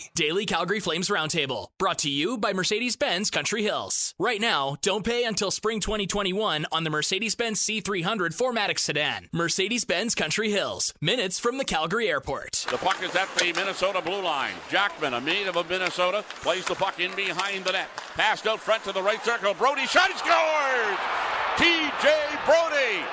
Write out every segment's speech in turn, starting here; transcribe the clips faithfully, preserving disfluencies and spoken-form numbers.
Daily Calgary Flames Roundtable, brought to you by Mercedes-Benz Country Hills. Right now, don't pay until spring twenty twenty-one on the Mercedes-Benz C three hundred four matic sedan. Mercedes-Benz Country Hills, minutes from the Calgary airport. The puck is at the Minnesota blue line. Jackman, a native of Minnesota, plays the puck in behind the net. Passed out front to the right circle. Brody shot, he scores! T J Brody!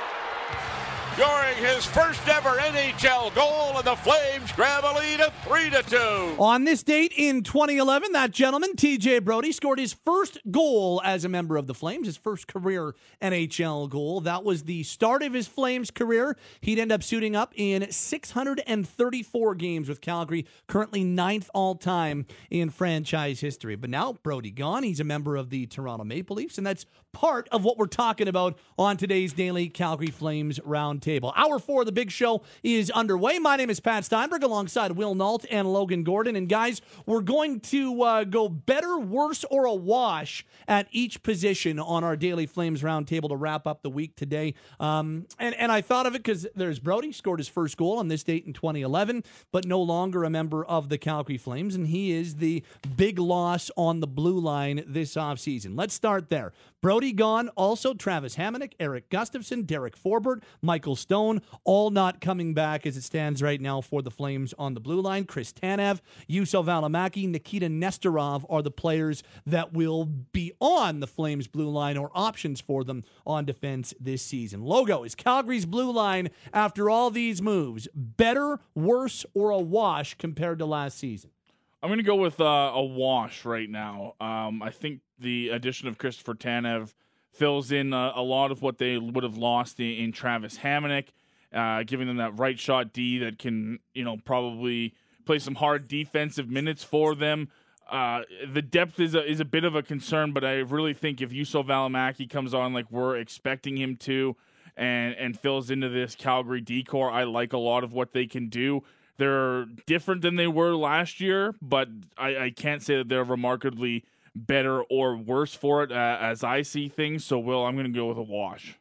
Scoring his first ever N H L goal, and the Flames grab a lead of three to two. On this date in twenty eleven, that gentleman, T J Brody, scored his first goal as a member of the Flames, his first career N H L goal. That was the start of his Flames career. He'd end up suiting up in six hundred thirty-four games with Calgary, currently ninth all-time in franchise history. But now, Brody gone. He's a member of the Toronto Maple Leafs, and that's part of what we're talking about on today's Daily Calgary Flames Roundtable. Hour four of the big show is underway. My name is Pat Steinberg alongside Will Nault and Logan Gordon. And guys, we're going to uh, go better, worse, or a wash at each position on our Daily Flames Roundtable to wrap up the week today. Um, and, and I thought of it because there's Brody, scored his first goal on this date in twenty eleven, but no longer a member of the Calgary Flames. And he is the big loss on the blue line this offseason. Let's start there. Brody gone. Also, Travis Hamonic, Eric Gustafson, Derek Forbort, Michael Stone, all not coming back as it stands right now for the Flames on the blue line. Chris Tanev, Juuso Valimaki, Nikita Nestorov are the players that will be on the Flames blue line or options for them on defense this season. Logo, is Calgary's blue line, after all these moves, better, worse, or a wash compared to last season? I'm going to go with uh, a wash right now. Um, I think the addition of Christopher Tanev fills in uh, a lot of what they would have lost in, in Travis Hamonic, uh, giving them that right shot D that can, you know, probably play some hard defensive minutes for them. Uh, the depth is a, is a bit of a concern, but I really think if Juuso Valimaki comes on like we're expecting him to and, and fills into this Calgary D-core, I like a lot of what they can do. They're different than they were last year, but I, I can't say that they're remarkably better or worse for it uh, as I see things. So, Will, I'm going to go with a wash.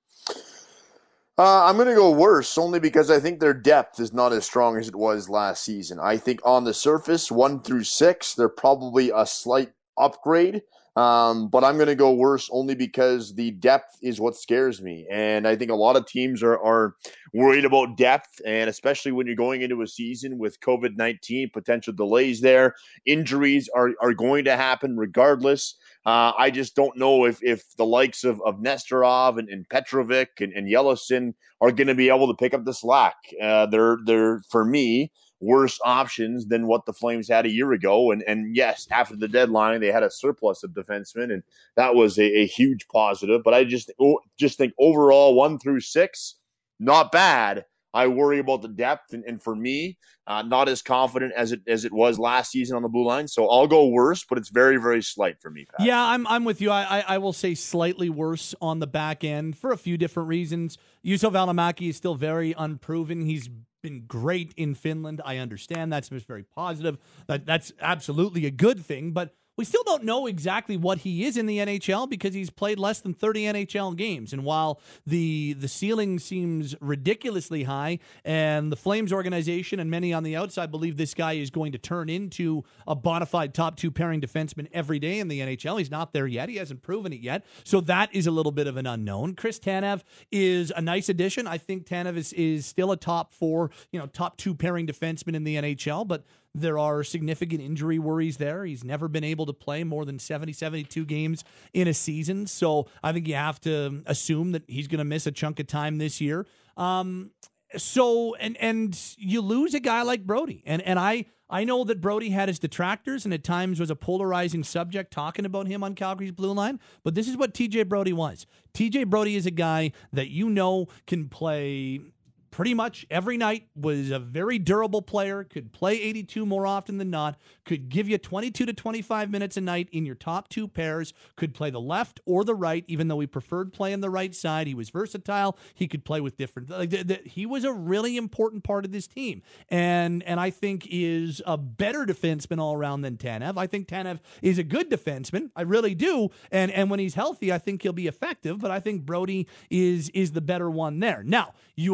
Uh, I'm going to go worse only because I think their depth is not as strong as it was last season. I think on the surface, one through six, they're probably a slight upgrade. Um, but I'm going to go worse only because the depth is what scares me. And I think a lot of teams are, are worried about depth, and especially when you're going into a season with covid nineteen, potential delays there. Injuries are, are going to happen regardless. Uh, I just don't know if, if the likes of, of Nestorov and, and Petrovic and, and Yellowson are going to be able to pick up the slack. Uh, they're, they're, for me, worse options than what the Flames had a year ago. And and yes, after the deadline, they had a surplus of defensemen, and that was a, a huge positive. But I just, just think overall, one through six, not bad. I worry about the depth, and, and for me, uh, not as confident as it as it was last season on the blue line. So I'll go worse, but it's very, very slight for me, Pat. Yeah, I'm I'm with you. I, I I will say slightly worse on the back end for a few different reasons. Juuso Valimaki is still very unproven. He's been great in Finland. I understand that's very positive. That that's absolutely a good thing, but we still don't know exactly what he is in the N H L because he's played less than thirty N H L games. And while the the ceiling seems ridiculously high, and the Flames organization and many on the outside believe this guy is going to turn into a bona fide top two pairing defenseman every day in the N H L, he's not there yet. He hasn't proven it yet. So that is a little bit of an unknown. Chris Tanev is a nice addition. I think Tanev is, is still a top four, you know, top two pairing defenseman in the N H L, but there are significant injury worries there. He's never been able to play more than seventy, seventy-two games in a season. So I think you have to assume that he's going to miss a chunk of time this year. Um, so, and and you lose a guy like Brody. And and I, I know that Brody had his detractors and at times was a polarizing subject talking about him on Calgary's blue line. But this is what T J Brody was. T J Brody is a guy that you know can play pretty much every night, was a very durable player, could play eighty-two more often than not, could give you twenty-two to twenty-five minutes a night in your top two pairs, could play the left or the right, even though he preferred playing the right side. He was versatile. He could play with different, like the, the, he was a really important part of this team. And and I think is a better defenseman all around than Tanev. I think Tanev is a good defenseman. I really do. And and when he's healthy, I think he'll be effective, but I think Brody is is the better one there. Now, you are able to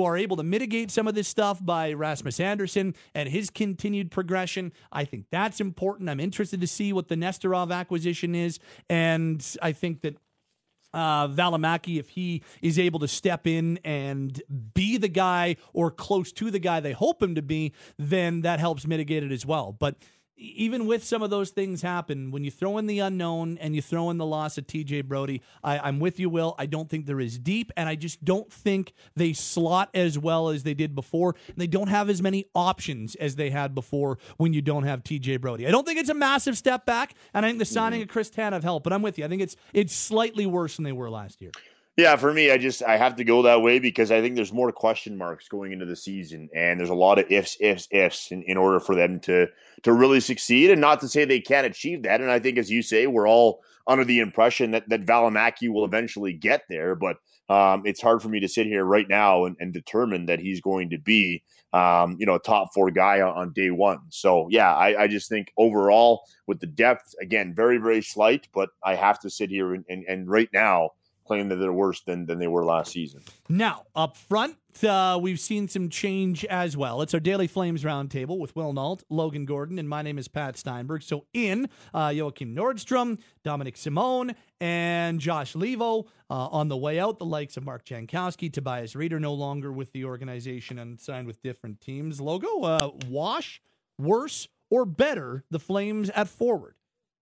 mitigate some of this stuff by Rasmus Andersson and his continued progression. I think that's important. I'm interested to see what the Nesterov acquisition is, and I think that Uh, Valimaki, if he is able to step in and be the guy or close to the guy they hope him to be, then that helps mitigate it as well. But even with some of those things happen, when you throw in the unknown and you throw in the loss of T J Brodie, I, I'm with you, Will. I don't think they're as deep, and I just don't think they slot as well as they did before. And they don't have as many options as they had before when you don't have T J Brodie. I don't think it's a massive step back, and I think the signing of Chris Tanev helped, but I'm with you. I think it's it's slightly worse than they were last year. Yeah, for me, I just I have to go that way because I think there's more question marks going into the season, and there's a lot of ifs, ifs, ifs in, in order for them to to really succeed. And not to say they can't achieve that. And I think, as you say, we're all under the impression that that Valimaki will eventually get there. But um, it's hard for me to sit here right now and, and determine that he's going to be, um, you know, a top four guy on, on day one. So yeah, I, I just think overall with the depth, again, very very slight. But I have to sit here and and, and right now. Claim that they're worse than, than they were last season. Now, up front, uh, we've seen some change as well. It's our Daily Flames Roundtable with Will Nault, Logan Gordon, and my name is Pat Steinberg. So in, uh, Joachim Nordstrom, Dominic Simone, and Josh Levo. Uh, on the way out, the likes of Mark Jankowski, Tobias Reeder no longer with the organization and signed with different teams. Logo, uh, wash, worse, or better the Flames at forward?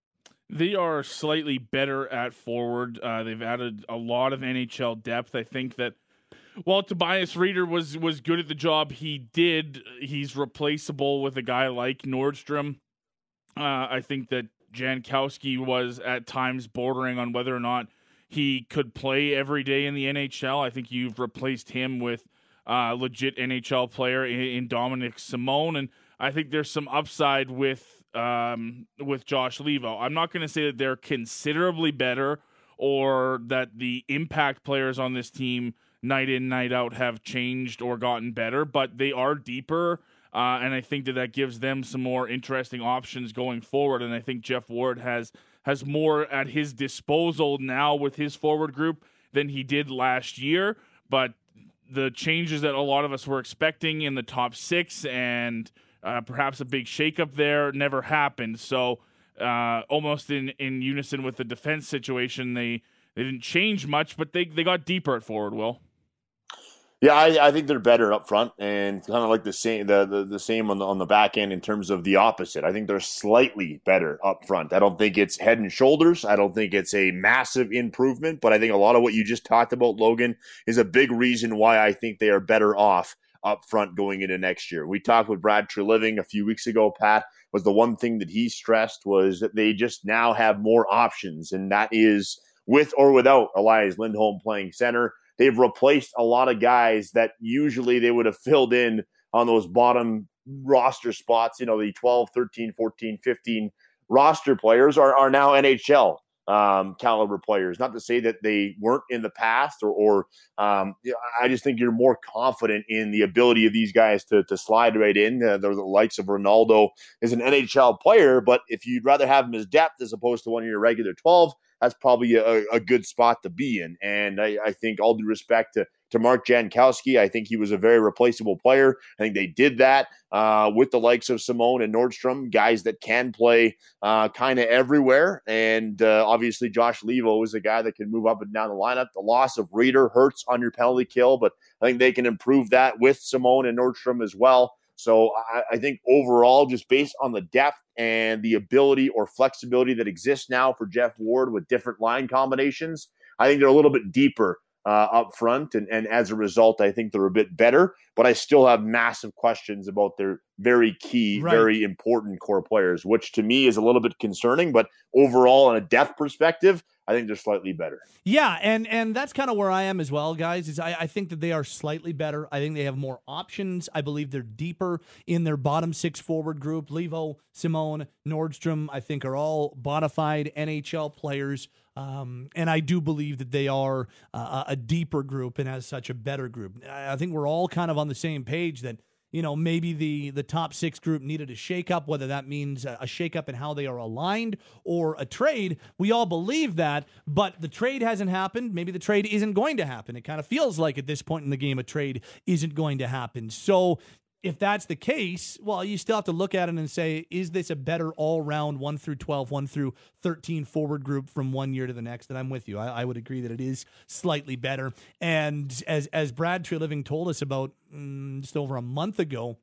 They are slightly better at forward. Uh, they've added a lot of N H L depth. I think that while Tobias Reeder was was good at the job he did, he's replaceable with a guy like Nordstrom. Uh, I think that Jankowski was at times bordering on whether or not he could play every day in the N H L. I think you've replaced him with a legit N H L player in, in Dominic Simone, and I think there's some upside with Um, with Josh Levo. I'm not going to say that they're considerably better or that the impact players on this team night in, night out have changed or gotten better, but they are deeper, uh, and I think that that gives them some more interesting options going forward, and I think Jeff Ward has has more at his disposal now with his forward group than he did last year, but the changes that a lot of us were expecting in the top six and Uh, perhaps a big shakeup there never happened. So uh, almost in, in unison with the defense situation, they, they didn't change much, but they, they got deeper at forward, Will. Yeah, I, I think they're better up front and kind of like the same the, the, the same on the on the back end in terms of the opposite. I think they're slightly better up front. I don't think it's head and shoulders. I don't think it's a massive improvement, but I think a lot of what you just talked about, Logan, is a big reason why I think they are better off up front going into next year. We talked with Brad Treliving a few weeks ago, Pat, was the one thing that he stressed was that they just now have more options, and that is with or without Elias Lindholm playing center. They've replaced a lot of guys that usually they would have filled in on those bottom roster spots. You know, the twelve, thirteen, fourteen, fifteen roster players are, are now N H L um, caliber players. Not to say that they weren't in the past or, or um, I just think you're more confident in the ability of these guys to, to slide right in. Uh, the, the likes of Ronaldo is an N H L player, but if you'd rather have him as depth as opposed to one of your regular twelve, that's probably a, a good spot to be in. And I, I think all due respect to, to Mark Jankowski, I think he was a very replaceable player. I think they did that uh, with the likes of Simone and Nordstrom, guys that can play uh, kind of everywhere. And uh, obviously Josh Levo is a guy that can move up and down the lineup. The loss of Reeder hurts on your penalty kill, but I think they can improve that with Simone and Nordstrom as well. So I, I think overall, just based on the depth and the ability or flexibility that exists now for Jeff Ward with different line combinations, I think they're a little bit deeper uh, up front. And, and as a result, I think they're a bit better. But I still have massive questions about their very key, right. very important core players, which to me is a little bit concerning. But overall, on a depth perspective, I think they're slightly better. Yeah, and and that's kind of where I am as well, guys, is I, I think that they are slightly better. I think they have more options. I believe they're deeper in their bottom six forward group. Levo, Simone, Nordstrom, I think are all bona fide N H L players. Um, and I do believe that they are uh, a deeper group and as such a better group. I think we're all kind of on the same page that, you know, maybe the the top six group needed a shakeup, whether that means a, a shakeup in how they are aligned or a trade. We all believe that, but the trade hasn't happened. Maybe the trade isn't going to happen. It kind of feels like at this point in the game, a trade isn't going to happen. So if that's the case, well, you still have to look at it and say, is this a better all-round one through twelve, one through thirteen forward group from one year to the next? And I'm with you. I, I would agree that it is slightly better. And as as Brad Treliving told us about mm, just over a month ago,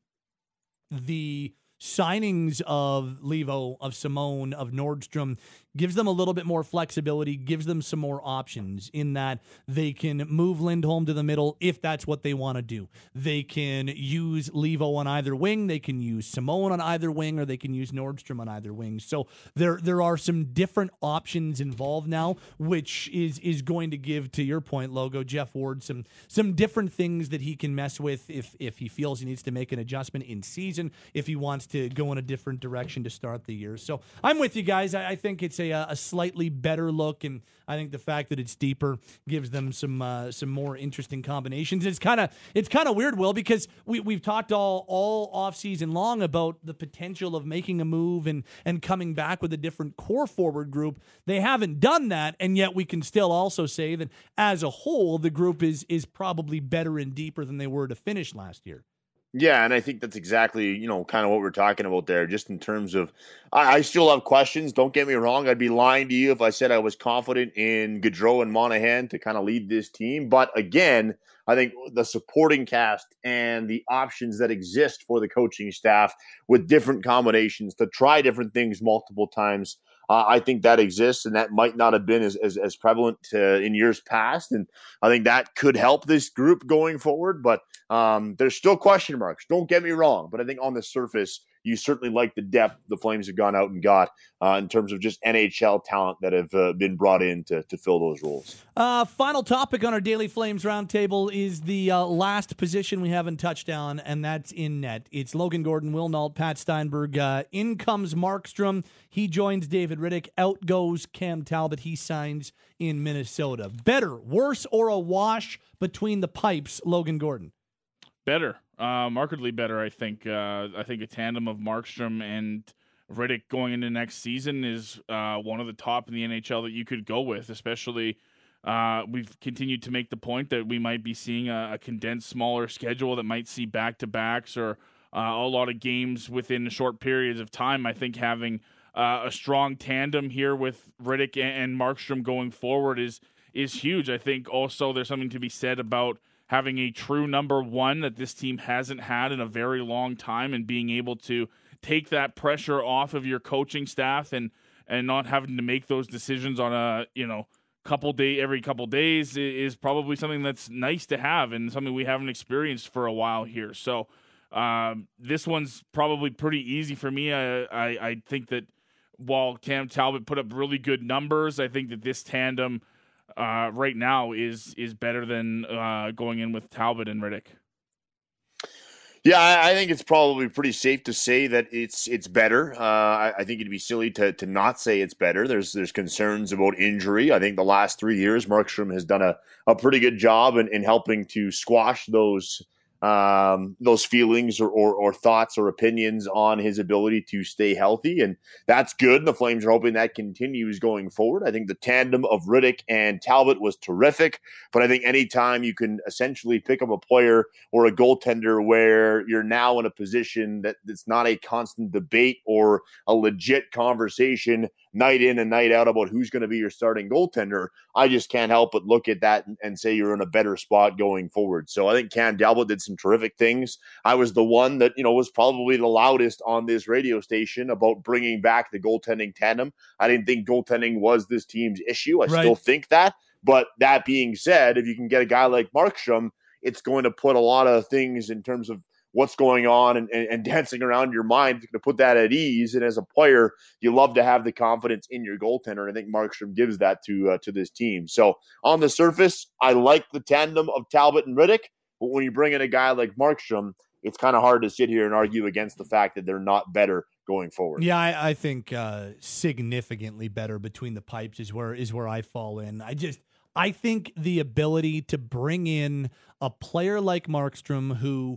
the signings of Levo, of Simone, of Nordstrom gives them a little bit more flexibility, gives them some more options in that they can move Lindholm to the middle if that's what they want to do. They can use Levo on either wing, they can use Simone on either wing, or they can use Nordstrom on either wing. So there there are some different options involved now, which is is going to give, to your point, Logo, Jeff Ward, some some different things that he can mess with if if he feels he needs to make an adjustment in season, if he wants to go in a different direction to start the year. So I'm with you guys. I, I think it's a a slightly better look, and I think the fact that it's deeper gives them some uh, some more interesting combinations. It's kind of it's kind of weird, Will, because we we've talked all all off season long about the potential of making a move and and coming back with a different core forward group. They haven't done that, and yet we can still also say that as a whole, the group is is probably better and deeper than they were to finish last year. Yeah, and I think that's exactly, you know, kind of what we're talking about there, just in terms of, I, I still have questions. Don't get me wrong. I'd be lying to you if I said I was confident in Gaudreau and Monahan to kind of lead this team. But again, I think the supporting cast and the options that exist for the coaching staff with different combinations to try different things multiple times, Uh, I think that exists, and that might not have been as as, as prevalent uh, in years past. And I think that could help this group going forward. But um, there's still question marks. Don't get me wrong. But I think on the surface, you certainly like the depth the Flames have gone out and got uh, in terms of just N H L talent that have uh, been brought in to, to fill those roles. Uh, final topic on our Daily Flames Roundtable is the uh, last position we haven't touched on, and that's in net. It's Logan Gordon, Will Nault, Pat Steinberg. Uh, in comes Markstrom. He joins David Rittich. Out goes Cam Talbot. He signs in Minnesota. Better, worse, or a wash between the pipes, Logan Gordon? Better. Uh, markedly better, I think. Uh, I think a tandem of Markstrom and Rittich going into next season is uh, one of the top in the N H L that you could go with, especially uh, we've continued to make the point that we might be seeing a, a condensed, smaller schedule that might see back-to-backs or uh, a lot of games within short periods of time. I think having uh, a strong tandem here with Rittich and, and Markstrom going forward is is huge. I think also there's something to be said about having a true number one that this team hasn't had in a very long time, and being able to take that pressure off of your coaching staff and and not having to make those decisions on a, you know, couple day every couple days is probably something that's nice to have and something we haven't experienced for a while here. So um, this one's probably pretty easy for me. I, I I think that while Cam Talbot put up really good numbers, I think that this tandem Uh, right now is is better than uh, going in with Talbot and Rittich. Yeah, I, I think it's probably pretty safe to say that it's it's better. Uh, I, I think it'd be silly to to not say it's better. There's there's concerns about injury. I think the last three years, Markstrom has done a, a pretty good job in, in helping to squash those um, those feelings or, or, or thoughts or opinions on his ability to stay healthy. And that's good. The Flames are hoping that continues going forward. I think the tandem of Rittich and Talbot was terrific, but I think anytime you can essentially pick up a player or a goaltender where you're now in a position that it's not a constant debate or a legit conversation night in and night out about who's going to be your starting goaltender, I just can't help but look at that and, and say you're in a better spot going forward. So I think Cam Talbot did some terrific things. I was the one that, you know, was probably the loudest on this radio station about bringing back the goaltending tandem. I didn't think goaltending was this team's issue. I Right. still think that. But that being said, if you can get a guy like Markstrom, it's going to put a lot of things in terms of what's going on and, and, and dancing around your mind. It's going to put that at ease. And as a player, you love to have the confidence in your goaltender. And I think Markstrom gives that to uh, to this team. So on the surface, I like the tandem of Talbot and Rittich. But when you bring in a guy like Markstrom, it's kind of hard to sit here and argue against the fact that they're not better going forward. Yeah, I, I think uh, significantly better between the pipes is where is where I fall in. I just I think the ability to bring in a player like Markstrom who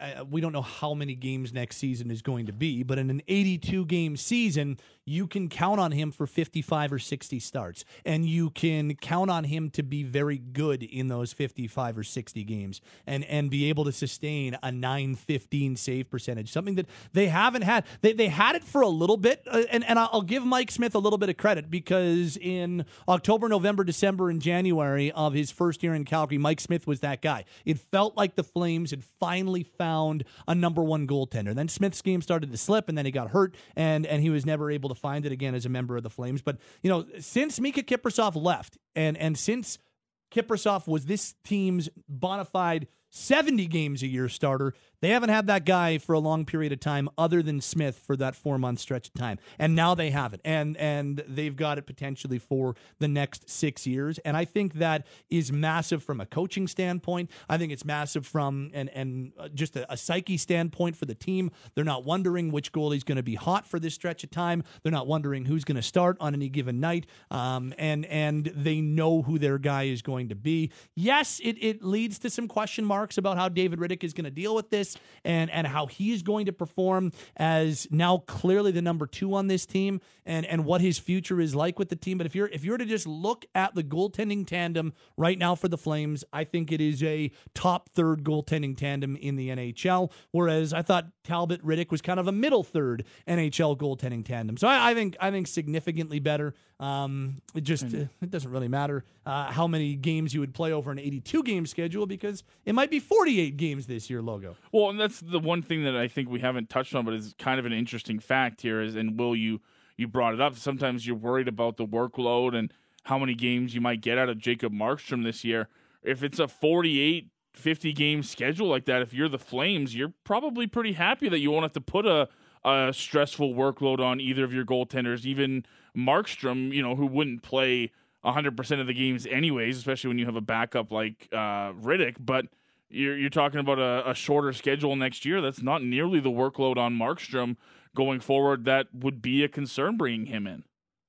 uh, we don't know how many games next season is going to be, but in an eighty-two game season, you can count on him for fifty-five or sixty starts, and you can count on him to be very good in those fifty-five or sixty games and, and be able to sustain a nine fifteen save percentage, something that they haven't had. They, they had it for a little bit, uh, and, and I'll give Mike Smith a little bit of credit because in October, November, December, and January of his first year in Calgary, Mike Smith was that guy. It felt like the Flames had finally found a number one goaltender. Then Smith's game started to slip, and then he got hurt, and, and he was never able to find it again as a member of the Flames. But, you know, since Mika Kiprusoff left, and, and since Kiprusoff was this team's bona fide seventy games a year starter, they haven't had that guy for a long period of time other than Smith for that four-month stretch of time. And now they have it. And and they've got it potentially for the next six years. And I think that is massive from a coaching standpoint. I think it's massive from and, and just a, a psyche standpoint for the team. They're not wondering which goalie's going to be hot for this stretch of time. They're not wondering who's going to start on any given night. Um, and, and they know who their guy is going to be. Yes, it, it leads to some question marks about how David Rittich is going to deal with this and, and how he's going to perform as now clearly the number two on this team and, and what his future is like with the team. But if you're if you're to just look at the goaltending tandem right now for the Flames, I think it is a top third goaltending tandem in the N H L, whereas I thought Talbot Rittich was kind of a middle third N H L goaltending tandem. So I, I think I think significantly better. Um, it just uh, it doesn't really matter uh, how many games you would play over an eighty-two game schedule because it might be forty-eight games this year, Logo. Well, and that's the one thing that I think we haven't touched on, but is kind of an interesting fact here is, and Will, you you brought it up. Sometimes you're worried about the workload and how many games you might get out of Jacob Markstrom this year. If it's a forty-eight, fifty game schedule like that, if you're the Flames, you're probably pretty happy that you won't have to put a a stressful workload on either of your goaltenders, even Markstrom, you know, who wouldn't play one hundred percent of the games anyways, especially when you have a backup like uh, Rittich. But you're, you're talking about a, a shorter schedule next year. That's not nearly the workload on Markstrom going forward that would be a concern bringing him in.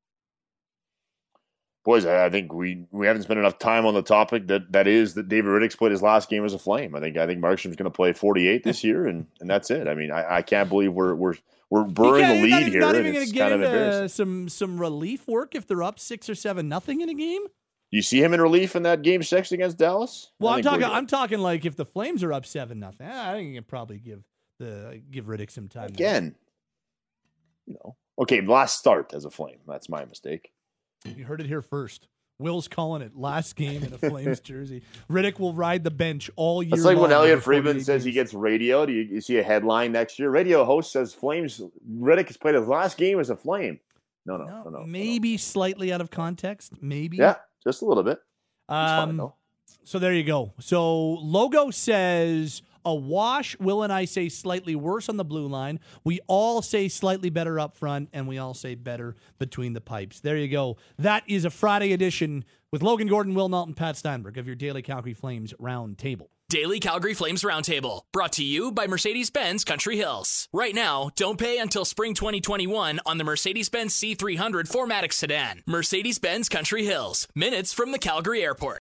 Boys, I think we, we haven't spent enough time on the topic that, that is that David Rittich played his last game as a Flame. I think I think Markstrom's going to play forty-eight this year, and, and that's it. I mean, I, I can't believe we're we're we're burying the lead here, not and even it's get kind of into embarrassing. Some some relief work if they're up six or seven nothing in a game. You see him in relief in that game six against Dallas? Well, I I'm think talking. I'm talking like if the Flames are up seven nothing, I think you can probably give the give Rittich some time again. You know, okay, last start as a Flame. That's my mistake. You heard it here first. Will's calling it last game in a Flames jersey. Rittich will ride the bench all year. It's like long when Elliot Friedman games. says he gets radioed. You, you see a headline next year. Radio host says Flames Rittich has played his last game as a Flame. No, no, no, no. no maybe no. slightly out of context. Maybe. Yeah, just a little bit. Um, fine, though. So there you go. So Logo says a wash. Will and I say slightly worse on the blue line. We all say slightly better up front, and we all say better between the pipes. There you go. That is a Friday edition with Logan Gordon, Will Knowlton, Pat Steinberg of your Daily Calgary Flames Round Table. Daily Calgary Flames Roundtable, brought to you by Mercedes-Benz Country Hills. Right now, don't pay until spring twenty twenty-one on the Mercedes-Benz C three hundred four matic sedan. Mercedes-Benz Country Hills, minutes from the Calgary airport.